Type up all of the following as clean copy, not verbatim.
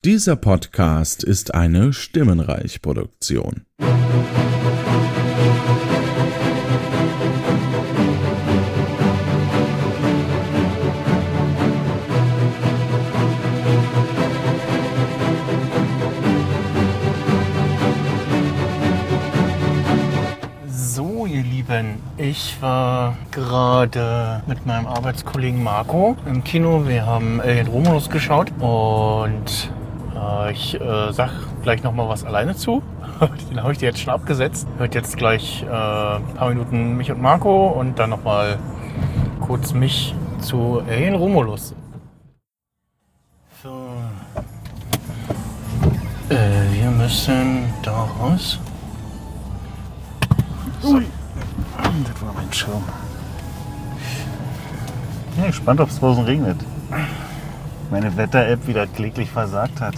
Dieser Podcast ist eine Stimmenreich-Produktion. So, ihr Lieben, ich war gerade mit meinem Arbeitskollegen Marco im Kino. Wir haben Alien Romulus geschaut und ich sag gleich nochmal was alleine zu. Den habe ich dir jetzt schon abgesetzt. Hört jetzt gleich ein paar Minuten mich und Marco und dann nochmal kurz mich zu Alien Romulus. So. Wir müssen da raus. So. Das war mein Schirm. Ich bin gespannt, ob es draußen regnet. Meine Wetter-App wieder kläglich versagt hat.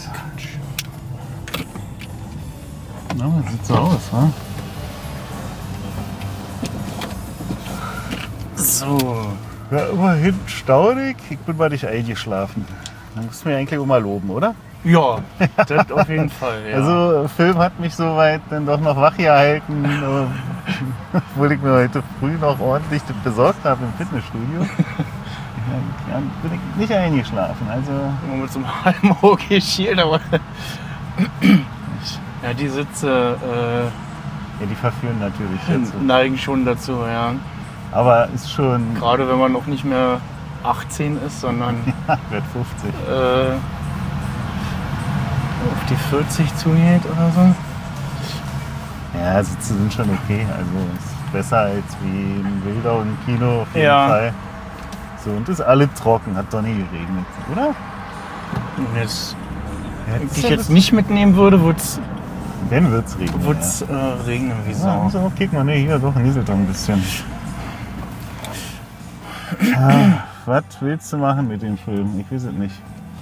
Na, das sieht so aus, wa? So. Ja, immerhin staunig. Ich bin bei dich eingeschlafen. Dann musst du mir eigentlich auch mal loben, oder? Ja, das auf jeden Fall. Ja. Also, Film hat mich soweit dann doch noch wach gehalten, obwohl ich mir heute früh noch ordentlich das besorgt habe im Fitnessstudio. Ja, bin ich nicht eingeschlafen. Also Nur mit so einem halben Auge geschielt, aber ja, die Sitze ja, die verführen natürlich dazu. neigen schon dazu, ja. Aber ist schon. Gerade wenn man noch nicht mehr 18 ist, sondern Ja, wird 50. Auf die 40 zugeht oder so. Ja, Sitze sind schon okay. Also ist besser als wie im Wildau im Kino auf jeden Ja. Fall. So, und ist alles trocken, hat doch nie geregnet, oder? Und jetzt, wenn ich jetzt nicht mitnehmen würde, würde es Wenn wird's regnen. regnen wie Ja, Sau. so, guck mal, ne, hier doch nieselt doch ein bisschen. Ja, was willst du machen mit dem Film? Ich weiß es nicht.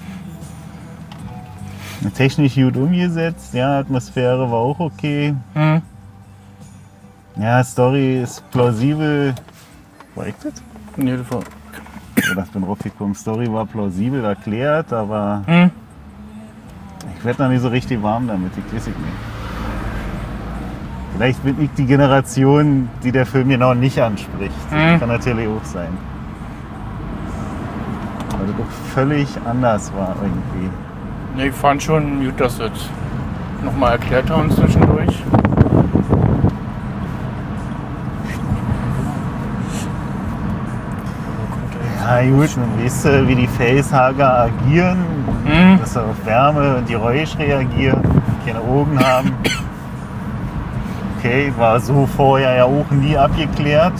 Technisch gut umgesetzt, ja, Atmosphäre war auch okay. Hm. Ja, Story ist plausibel. War ich das? Nee, das war, Oder ich bin raufgekommen. Story war plausibel erklärt, aber ich werde noch nicht so richtig warm damit, ich weiß es nicht. Vielleicht bin ich die Generation, die der Film genau nicht anspricht. Das kann natürlich auch sein. Weil das doch völlig anders war irgendwie. nee, ich fand schon gut, dass das nochmal erklärt haben zwischendurch. Ja gut, dann weißt du, wie die Facehager agieren, dass sie auf Wärme und Geräusch reagieren, keine Augen haben. Okay, war so vorher ja auch nie abgeklärt.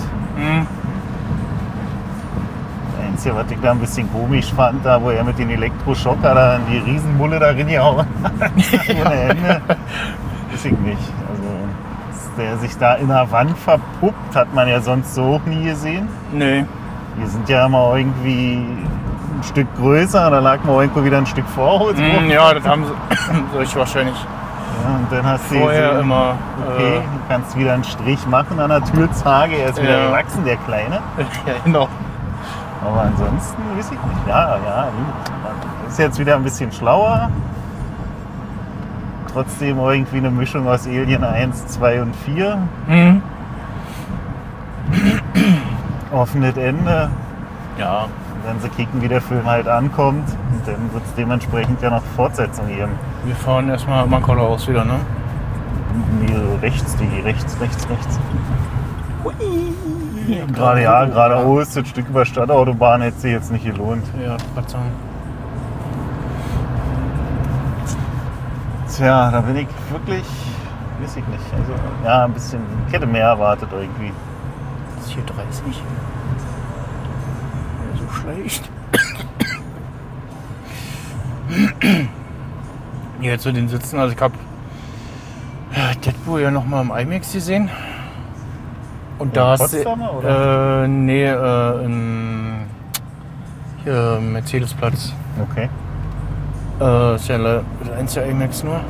Das Einzige, was ich da ein bisschen komisch fand, da wo er mit den Elektroschocker da in die Riesenmulle da reingehauen hat, ohne Ende, weiß ich nicht. Also, dass der sich da in der Wand verpuppt, hat man ja sonst so auch nie gesehen. Nee. Die sind ja immer irgendwie ein Stück größer, da lag man irgendwo wieder ein Stück Vorhaus. Ja, das haben sie euch wahrscheinlich Ja, und dann hast du vorher gesehen, immer. okay, du kannst wieder einen Strich machen an der Türzage, er ist wieder Ja. gewachsen, der Kleine. Ja, genau. Aber ansonsten weiß ich nicht. Ja, ist jetzt wieder ein bisschen schlauer. Trotzdem irgendwie eine Mischung aus Alien 1, 2 und 4. Offenes Ende. Ja. Wenn sie kicken, wie der Film halt ankommt. Und dann wird es dementsprechend ja noch Fortsetzung geben. Wir fahren erstmal Mankola aus wieder, ne? Nee, rechts. Gerade ja, geradeaus, das Stück über Stadtautobahn hätte sich jetzt nicht gelohnt. Ja, was sagen. Tja, da bin ich wirklich, weiß ich nicht. Also, ja, ein bisschen, ich hätte mehr erwartet irgendwie. Das ist hier 30. Ja, so schlecht. Ja, zu den Sitzen, also ich habe Deadpool ja nochmal im IMAX gesehen. Und da hast du. Potsdamer, oder? Nee, im hier Mercedesplatz. Okay. Ist ja eins der IMAX nur.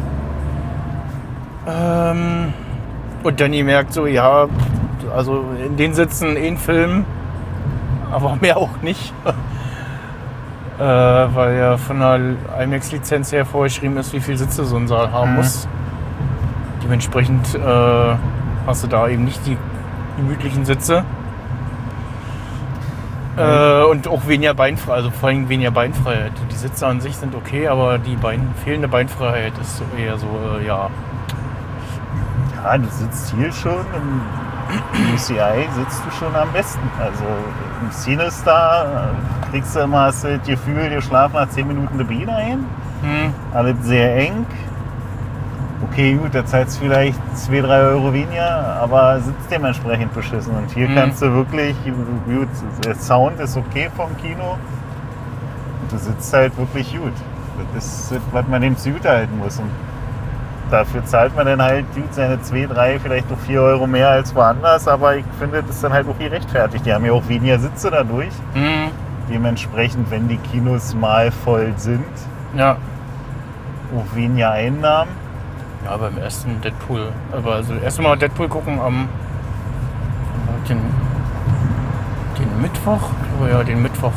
Und dann ihr merkt so, ja, also in den Sitzen ein Film, aber mehr auch nicht. weil ja von der IMAX-Lizenz her vorgeschrieben ist, wie viele Sitze so ein Saal haben muss. Dementsprechend hast du da eben nicht die gemütlichen Sitze. Und auch weniger Beinfreiheit, also vor allem weniger Beinfreiheit. Die Sitze an sich sind okay, aber die fehlende Beinfreiheit ist so eher so, ja. Ja, du sitzt hier schon, im UCI sitzt du schon am besten. Also im CineStar kriegst du immer das Gefühl, dir schlafen nach 10 Minuten die Beine ein. Alles sehr eng. Okay, gut, da zahlst du vielleicht 2-3 Euro weniger, aber sitzt dementsprechend beschissen. Und hier kannst du wirklich, gut, der Sound ist okay vom Kino. Und du sitzt halt wirklich gut. Das ist, was man dem Süd halten muss. Und dafür zahlt man dann halt seine 2, 3, vielleicht noch 4 Euro mehr als woanders. Aber ich finde, das ist dann halt auch gerechtfertigt. Die haben ja auch weniger Sitze dadurch. Dementsprechend, wenn die Kinos mal voll sind, auch weniger Einnahmen. Ja, beim ersten Deadpool. Aber also erst mal Deadpool gucken am den Mittwoch. Oh ja, den Mittwoch.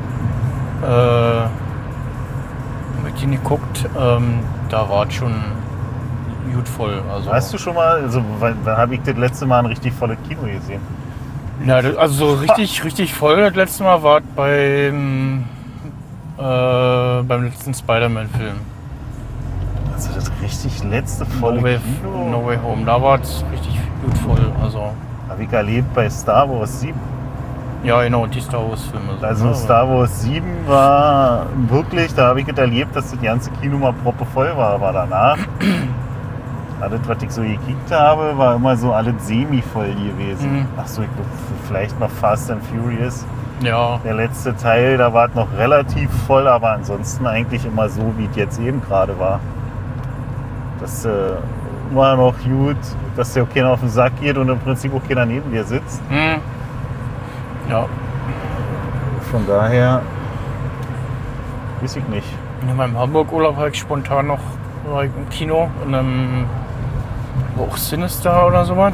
Mit denen geguckt, da war es schon gut voll. Also, hast du schon mal, also wann habe ich das letzte Mal ein richtig volles Kino gesehen? Ja, also so richtig voll das letzte Mal war beim letzten Spider-Man-Film. Also das richtig letzte volle Kino? No Way Home, da war es richtig gut voll. Also. Habe ich erlebt bei Star Wars 7. Ja, genau, die Star Wars Filme. Also Star Wars 7 war wirklich, da habe ich das erlebt, dass das ganze Kino mal proppevoll war. Aber danach, alles, was ich so gekickt habe, war immer so alles semi-voll gewesen. Achso, ich glaube, vielleicht noch Fast and Furious. Ja. Der letzte Teil, da war es noch relativ voll, aber ansonsten eigentlich immer so, wie es jetzt eben gerade war. Das war noch gut, dass dir auch keiner auf den Sack geht und im Prinzip auch keiner neben dir sitzt. Ja. Von daher weiß ich nicht. In meinem Hamburg-Urlaub habe ich spontan noch im Kino, in einem auch Sinister oder sowas.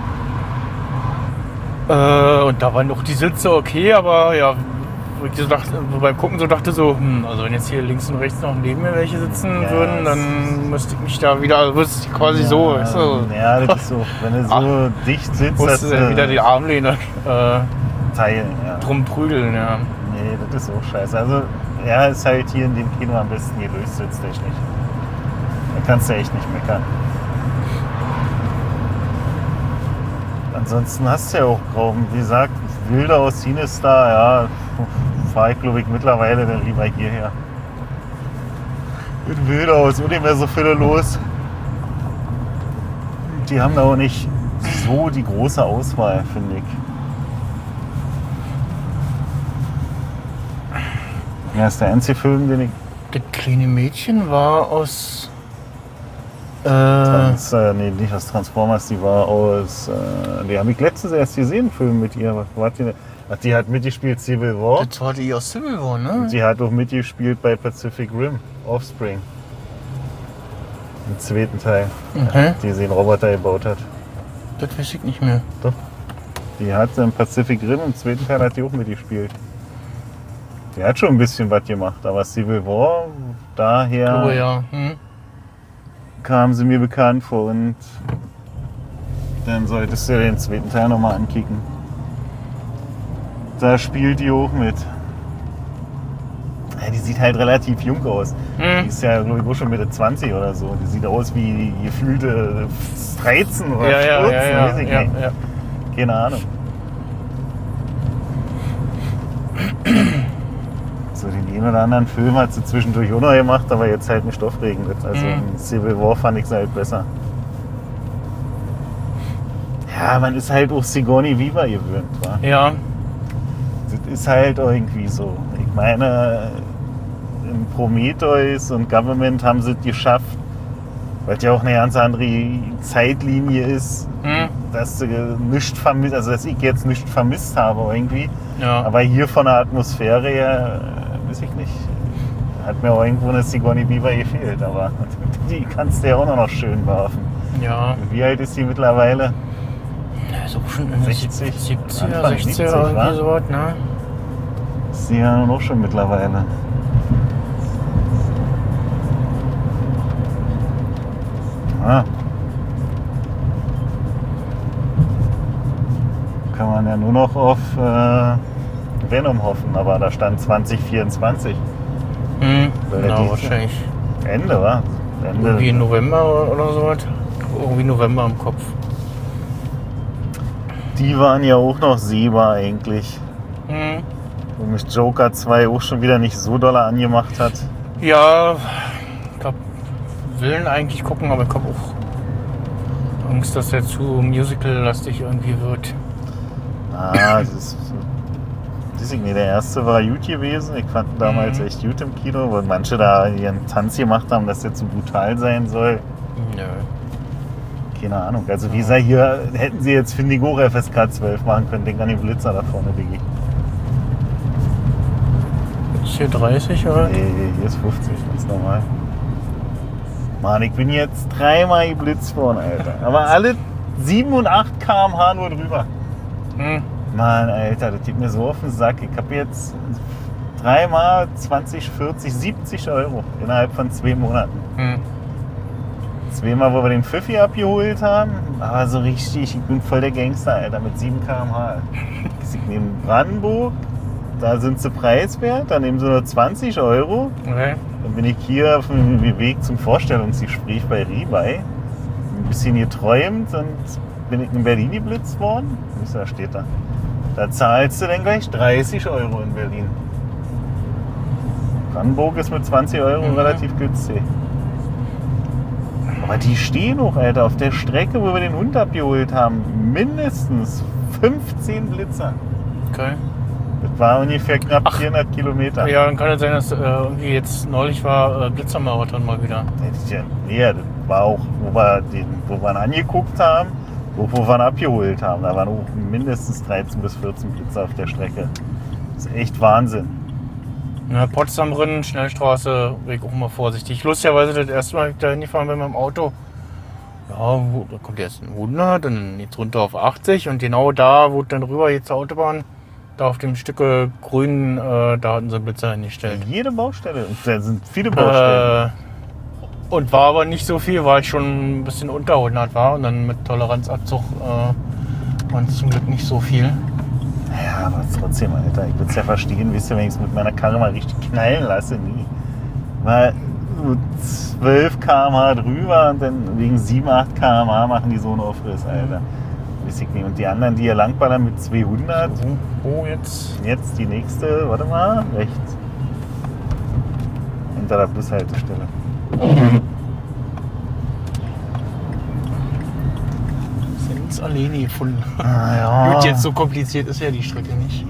Und da waren noch die Sitze okay, aber ja, wo ich so dachte, beim Gucken so dachte so, also wenn jetzt hier links und rechts noch neben mir welche sitzen würden, dann müsste ich mich da wieder, also müsste ich quasi so, weißt du? Ja, das ist so, wenn du so dicht sitzt, musst du wieder die Armlehne teilen, drum prügeln, ja. Nee, das ist auch scheiße. Also, ja, ist halt hier in dem Kino am besten gelöst, sitztechnisch. Da kannst du echt nicht meckern. Ansonsten hast du ja auch kaum, wie gesagt, Bilder aus CineStar, ja, fahre ich glaube ich mittlerweile dann lieber hierher. Mit Bilder aus und nicht mehr so viele los. Die haben da auch nicht so die große Auswahl, finde ich. Ja, ist der einzige Film, den ich... Das kleine Mädchen war aus... nee, nicht aus Transformers, die war aus... die habe ich letztens erst gesehen, einen Film mit ihr. Was war die denn? Ach, die hat mitgespielt Civil War. Das war die aus Civil War, ne? Und sie hat auch mitgespielt bei Pacific Rim, Offspring. Im zweiten Teil, die sie einen Roboter gebaut hat. Das weiß ich nicht mehr. Doch. Die hat im Pacific Rim, im zweiten Teil hat die auch mitgespielt. Die hat schon ein bisschen was gemacht, aber Civil War, daher... Oh ja. Kam sie mir bekannt vor und dann solltest du den zweiten Teil nochmal ankicken. Da spielt die auch mit. Ja, die sieht halt relativ jung aus. Die ist ja, glaube ich, auch schon Mitte 20 oder so. Die sieht aus wie gefühlte 13 oder 14, weiß ich nicht. Ja. Keine Ahnung. So den einen oder anderen Film hat sie zwischendurch auch noch gemacht, aber jetzt halt nicht aufregend. Also in Civil War fand ich sie halt besser. Ja, man ist halt auch Sigourney Weaver gewöhnt, wa? Ja. Das ist halt irgendwie so. Ich meine, in Prometheus und Government haben sie es geschafft, weil es ja auch eine ganz andere Zeitlinie ist, dass sie nichts vermisst, also dass ich jetzt nichts vermisst habe irgendwie. Ja. Aber hier von der Atmosphäre her, weiß ich nicht, hat mir auch irgendwo eine Sigourney Weaver gefehlt, aber die kannst du ja auch noch schön werfen. Ja. Wie alt ist die mittlerweile? Ja, ist auch schon in 60, 70er, Anfang 60er, 70, irgendwie wa? sowas, ne? Ist sie ja noch schon mittlerweile. Ja. Kann man ja nur noch auf Venom hoffen, aber da stand 2024. Genau, wahrscheinlich. Ende, wa? Ende. Irgendwie November oder so. Irgendwie November im Kopf. Die waren ja auch noch sehbar eigentlich. Wo mich Joker 2 auch schon wieder nicht so doll angemacht hat. Ja, ich glaube, will eigentlich gucken, aber ich habe auch Angst, dass der zu musical-lastig irgendwie wird. Das ist nicht. Der erste war gut gewesen. Ich fand ihn damals echt gut im Kino, weil manche da ihren Tanz gemacht haben, dass der zu brutal sein soll. Nö. Keine Ahnung. Also wie gesagt, hier hätten sie jetzt Findigo FSK 12 machen können. Denk an den Blitzer da vorne, Diggi. Ist hier 30 oder? Nee, hier ist 50, ganz normal. Mann, ich bin jetzt 3-mal geblitzt worden, Alter. Aber alle 7 und 8 km/h nur drüber. Mann, Alter, das geht mir so auf den Sack. Ich habe jetzt 3-mal 20, 40, 70 Euro innerhalb von 2 Monaten. 2-mal, wo wir den Pfiffi abgeholt haben, aber so richtig, ich bin voll der Gangster, Alter, mit 7 km/h. Ich nehme Brandenburg, da sind sie preiswert, dann nehmen sie nur 20 Euro. Okay. Dann bin ich hier auf dem Weg zum Vorstellungsgespräch bei Rebuy. Ein bisschen geträumt und bin ich in Berlin geblitzt worden. Da steht da. Da zahlst du dann gleich 30 Euro in Berlin. Brandenburg ist mit 20 Euro relativ günstig. Aber die stehen noch, Alter, auf der Strecke, wo wir den Hund abgeholt haben. Mindestens 15 Blitzer. Okay. Das war ungefähr knapp 400 Kilometer. Ja, dann kann es sein, dass irgendwie jetzt neulich war Blitzermarathon mal wieder. Nee, das war auch, wo wir ihn angeguckt haben, wo wir ihn abgeholt haben. Da waren auch mindestens 13 bis 14 Blitzer auf der Strecke. Das ist echt Wahnsinn. Na, Potsdam Rinnen, Schnellstraße, bin ich auch mal vorsichtig. Lustigerweise das erste Mal, ich da hingefahren bin mit meinem Auto. Ja, da kommt jetzt ein 100, dann jetzt runter auf 80 und genau da, wo dann rüber jetzt zur Autobahn, da auf dem Stück Grün, da hatten sie Blitzer hingestellt. Jede Baustelle. Und da sind viele Baustellen. Und war aber nicht so viel, weil ich schon ein bisschen unter 100 war. Und dann mit Toleranzabzug waren es zum Glück nicht so viel. Ja, aber trotzdem, Alter, ich würde es ja verstehen, wisst ihr, wenn ich es mit meiner Karre mal richtig knallen lasse, nie. Weil 12 km/h drüber und dann wegen 7, 8 km/h machen die so einen Aufriss, Alter. Weiß ich nicht. Und die anderen, die hier langballern mit 200. Oh, jetzt. Jetzt die nächste, warte mal, rechts. Hinter der Bushaltestelle. Sind uns alleine gefunden. Ja. Gut, jetzt so kompliziert ist ja die Strecke nicht.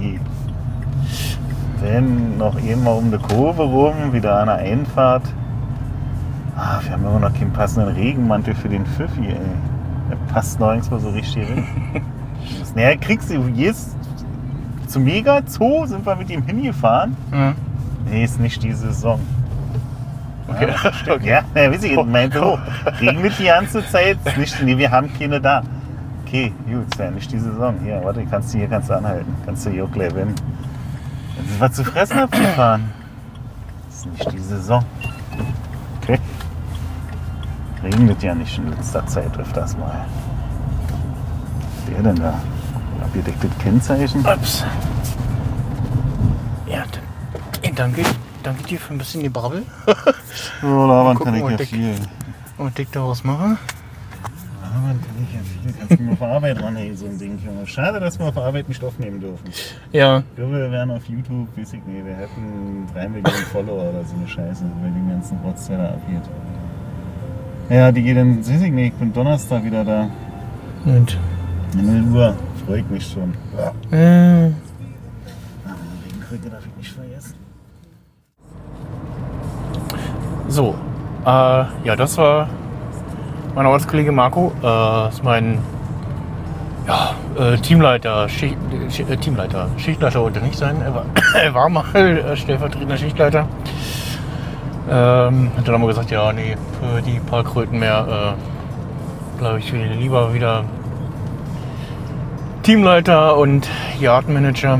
Dann noch einmal um die Kurve rum, wieder an der Einfahrt. Wir haben immer noch keinen passenden Regenmantel für den Pfiffi, ey. Der passt nirgendwo so richtig rein. Naja, kriegst du jetzt zum Mega-Zoo, sind wir mit ihm hingefahren. Nee, ist nicht die Saison. Okay. Ja, weiß ich, meinte so. Regnet die ganze Zeit, ist nicht, nee, wir haben keine da. Okay, gut, ist ja nicht die Saison. Hier, warte, hier kannst du anhalten. Kannst du hier auch gleich rennen. Dann sind wir zu fressen abgefahren. Das ist nicht die Saison. Okay. Regnet ja nicht in letzter Zeit öfters mal. Wer denn da? Abgedecktes Kennzeichen? Ups. Ja, dann, danke dir für ein bisschen Gebrabbel. Oh, labern kann ich gucken, ja viel. Und dick daraus machen. Labern kann ich ja viel. Kannst du mir auf Arbeit ranhängen, so ein Ding. Schade, dass wir auf Arbeit nicht aufnehmen dürfen. Ja. Ich glaube, wir wären auf YouTube, weiß ich nicht, wir hätten 3 Millionen Follower oder so eine Scheiße, weil den ganzen Rotz, der da abgeht. Ja, die geht dann, weiß ich nicht, ich bin Donnerstag wieder da. Und? 0 Uhr, freue ich mich schon. Regenkrücke darf ich nicht vergessen. So, ja, das war mein Arbeitskollege Marco. Ist mein Teamleiter, Teamleiter. Schichtleiter wollte nicht sein. Er war mal stellvertretender Schichtleiter. Hat dann aber gesagt, ja, nee, für die paar Kröten mehr, glaube ich, will lieber wieder Teamleiter und Yardmanager.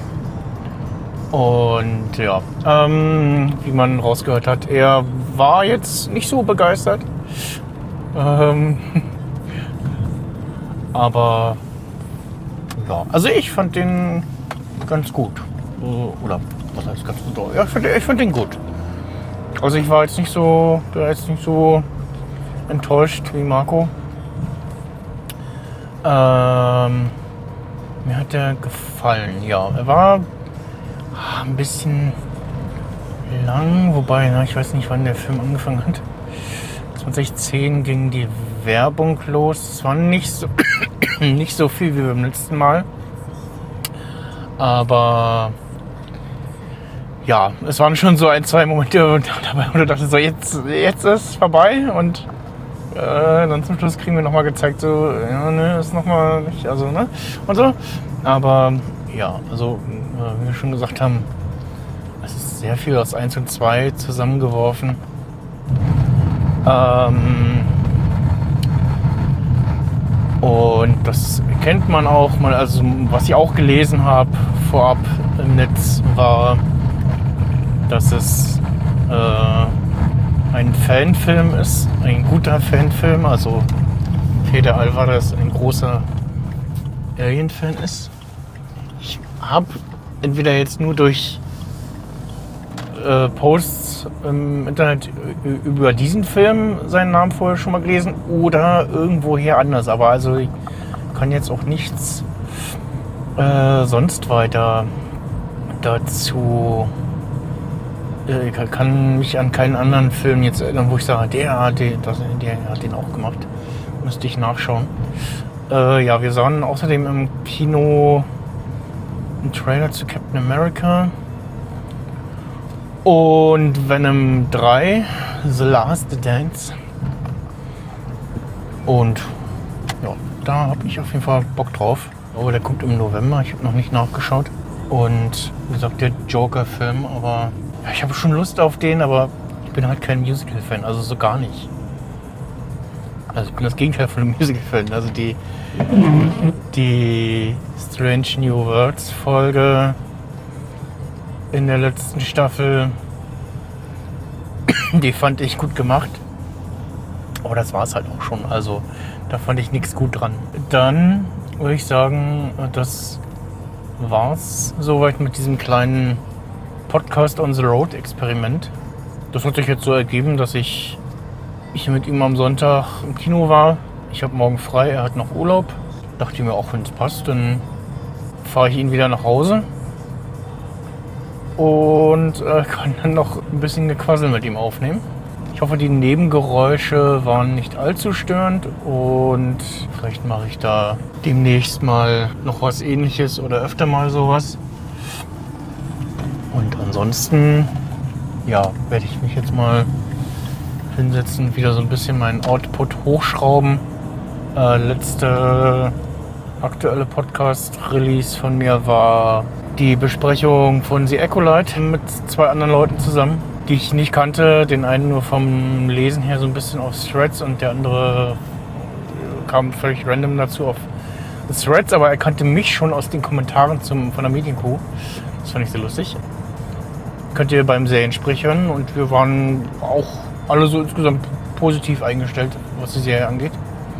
Und ja, wie man rausgehört hat, er war jetzt nicht so begeistert. Aber ja, also ich fand den ganz gut. Oder was heißt ganz gut? Ja, ich fand den gut. Also ich war jetzt nicht so enttäuscht wie Marco. Mir hat der gefallen, ja. Er war ein bisschen lang, wobei, ich weiß nicht, wann der Film angefangen hat. 2010 ging die Werbung los. Es war nicht so viel wie beim letzten Mal. Aber ja, es waren schon so ein, zwei Momente dabei, wo du dachtest, so jetzt ist es vorbei und dann zum Schluss kriegen wir nochmal gezeigt, so, ja, ne, ist nochmal nicht, also, ne, und so. Aber ja, also, wie wir schon gesagt haben, es ist sehr viel aus 1 und 2 zusammengeworfen. Und das kennt man auch mal, also was ich auch gelesen habe vorab im Netz war, dass es ein Fanfilm ist, ein guter Fanfilm, also Fede Alvarez ein großer Alien-Fan ist. Ich habe entweder jetzt nur durch Posts im Internet über diesen Film seinen Namen vorher schon mal gelesen oder irgendwoher anders, aber also ich kann jetzt auch nichts sonst weiter dazu. Ich kann mich an keinen anderen Film jetzt erinnern, wo ich sage, der hat den auch gemacht. Müsste ich nachschauen. Ja, wir sahen außerdem im Kino einen Trailer zu Captain America und Venom 3, The Last Dance. Und ja, da habe ich auf jeden Fall Bock drauf. Aber der kommt im November, ich habe noch nicht nachgeschaut. Und wie gesagt, der Joker-Film, aber ja, ich habe schon Lust auf den, aber ich bin halt kein Musical-Fan, also so gar nicht. Also ich bin das Gegenteil von einem Musical-Fan. Also die Strange New Worlds Folge in der letzten Staffel, die fand ich gut gemacht. Aber das war es halt auch schon. Also da fand ich nichts gut dran. Dann würde ich sagen, das war's soweit mit diesem kleinen Podcast on the Road Experiment. Das hat sich jetzt so ergeben, dass ich mit ihm am Sonntag im Kino war. Ich habe morgen frei, er hat noch Urlaub. Dachte mir, auch wenn es passt, dann fahre ich ihn wieder nach Hause und kann dann noch ein bisschen Gequassel mit ihm aufnehmen. Ich hoffe, die Nebengeräusche waren nicht allzu störend und vielleicht mache ich da demnächst mal noch was Ähnliches oder öfter mal sowas. Und ansonsten, ja, werde ich mich jetzt mal hinsetzen und wieder so ein bisschen meinen Output hochschrauben. Letzte aktuelle Podcast-Release von mir war die Besprechung von The Acolyte mit 2 anderen Leuten zusammen, die ich nicht kannte. Den einen nur vom Lesen her so ein bisschen auf Threads und der andere kam völlig random dazu auf Threads, aber er kannte mich schon aus den Kommentaren von der Medienkuh. Das fand ich sehr lustig. Könnt ihr beim Seriensprech hören und wir waren auch alle so insgesamt positiv eingestellt, was die Serie angeht.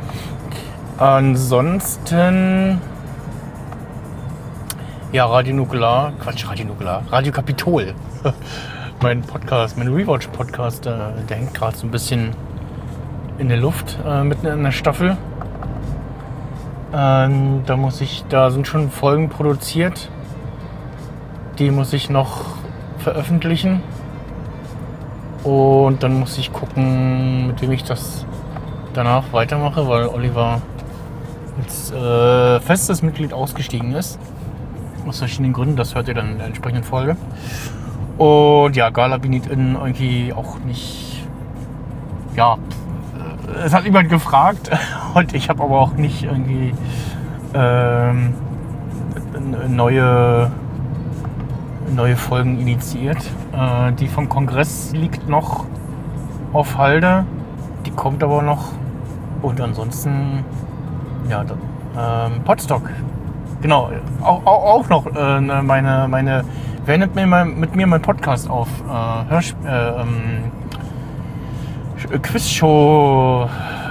Ansonsten ja, Radio Kapitol. Mein Podcast, mein Rewatch-Podcast, der hängt gerade so ein bisschen in der Luft, mitten in der Staffel. Da sind schon Folgen produziert. Die muss ich noch veröffentlichen. Und dann muss ich gucken, mit wem ich das danach weitermache, weil Oliver als festes Mitglied ausgestiegen ist. Aus verschiedenen Gründen, das hört ihr dann in der entsprechenden Folge. Und ja, Gala bin ich irgendwie auch nicht. Ja, es hat jemand gefragt und ich habe aber auch nicht irgendwie neue Folgen initiiert. Die vom Kongress liegt noch auf Halde. Die kommt aber noch. Und ansonsten, ja, Podstock. Genau, auch noch wer nimmt mit mir meinen Podcast auf? Quizshow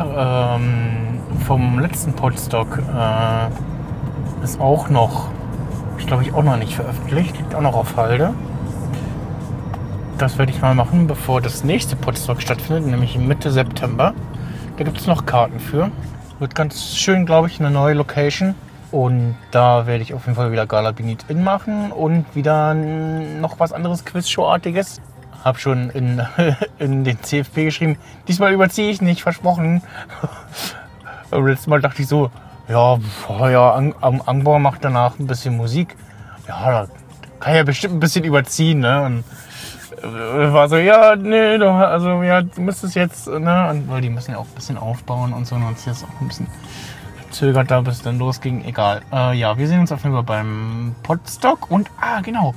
vom letzten Podstock ist auch noch, glaube ich, auch noch nicht veröffentlicht. Liegt auch noch auf Halde. Das werde ich mal machen, bevor das nächste Podstock stattfindet, nämlich Mitte September. Da gibt es noch Karten für. Wird ganz schön, glaube ich, eine neue Location. Und da werde ich auf jeden Fall wieder Gala Benit In machen und wieder noch was anderes Quizshow-artiges. Hab schon in den CFP geschrieben, diesmal überziehe ich nicht, versprochen. Aber letztes Mal dachte ich so, ja, Angbor macht danach ein bisschen Musik. Ja, da kann ja bestimmt ein bisschen überziehen, ne? Und war so, ja, nee, du müsstest jetzt, ne? Und, weil die müssen ja auch ein bisschen aufbauen und so. Und uns jetzt auch ein bisschen zögert da, bis es dann losging. Egal. Ja, wir sehen uns auf jeden Fall beim Podstock. Und, genau.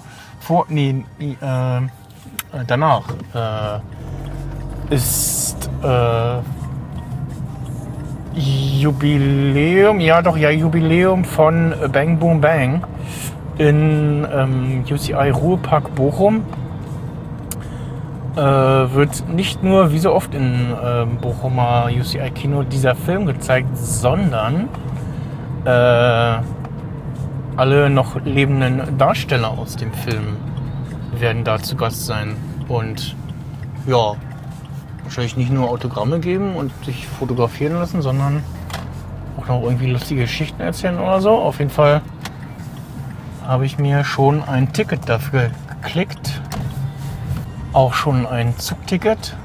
Danach ist Jubiläum, Jubiläum von Bang Boom Bang in UCI Ruhepark Bochum. Wird nicht nur wie so oft in Bochumer UCI Kino dieser Film gezeigt, sondern alle noch lebenden Darsteller aus dem Film werden da zu Gast sein und ja, wahrscheinlich nicht nur Autogramme geben und sich fotografieren lassen, sondern auch noch irgendwie lustige Geschichten erzählen oder so. Auf jeden Fall habe ich mir schon ein Ticket dafür geklickt. Auch schon ein Zugticket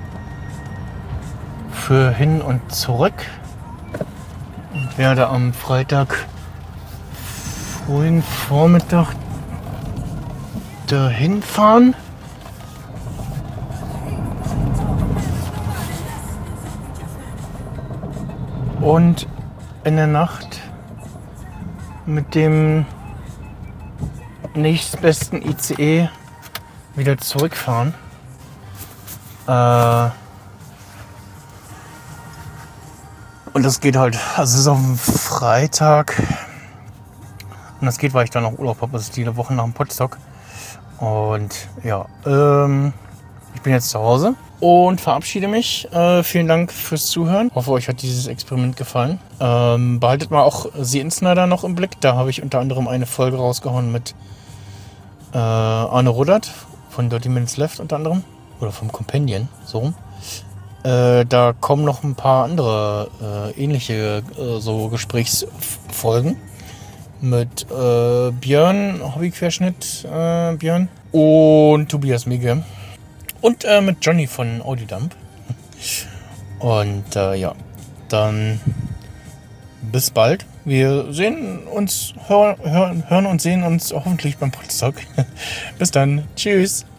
für hin und zurück. Und werde am Freitag frühen Vormittag dahin fahren. Und in der Nacht mit dem nächstbesten ICE wieder zurückfahren. Und das geht halt, also es ist auf dem Freitag. Und das geht, weil ich dann noch Urlaub habe. Das ist die Woche nach dem Podstock. Und ja, ich bin jetzt zu Hause und verabschiede mich. Vielen Dank fürs Zuhören. Hoffe, euch hat dieses Experiment gefallen. Behaltet mal auch The Insnider noch im Blick. Da habe ich unter anderem eine Folge rausgehauen mit Arne Ruddert von 30 Minutes Left unter anderem. Oder vom Companion, so rum. Da kommen noch ein paar andere ähnliche so Gesprächsfolgen mit Björn, Hobbyquerschnitt Björn und Tobias Migge und mit Johnny von Audiodump. Und ja, dann bis bald. Wir sehen uns, hören und sehen uns hoffentlich beim Podstock. Bis dann. Tschüss.